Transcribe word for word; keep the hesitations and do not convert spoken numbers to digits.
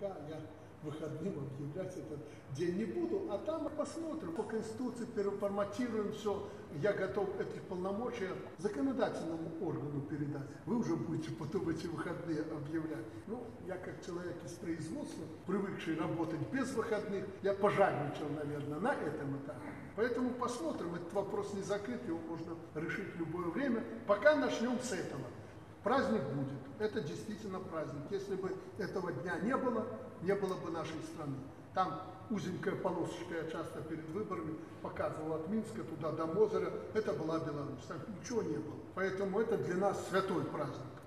пока я выходным объявлять этот день не буду, а там посмотрим. По Конституции переформатируем все. Я готов эти полномочия законодательному органу передать. Вы уже будете потом эти выходные объявлять. Ну, я как человек из производства, привыкший работать без выходных, я пожадничал, наверное, на этом этапе. Поэтому посмотрим. Этот вопрос не закрыт, его можно решить в любое время. Пока начнем с этого. Праздник будет. Это действительно праздник. Если бы этого дня не было, не было бы нашей страны. Там узенькая полосочка, я часто перед выборами показывал от Минска туда до Мозыря. Это была Беларусь. Там ничего не было. Поэтому это для нас святой праздник.